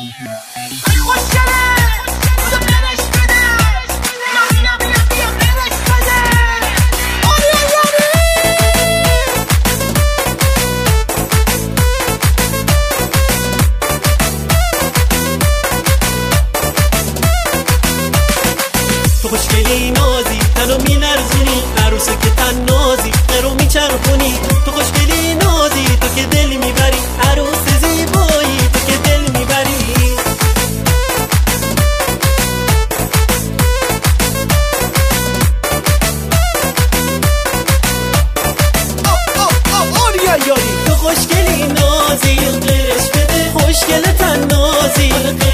خوشگلی نازی تنو میلرزونی عروسه که تن نازی قرو میچرخونی تو خوشگلی نازی تو که دل میبری عروس زیبایی تو که دل میبری تو خوشگلی نازی قرش بده خوشگل تن نازی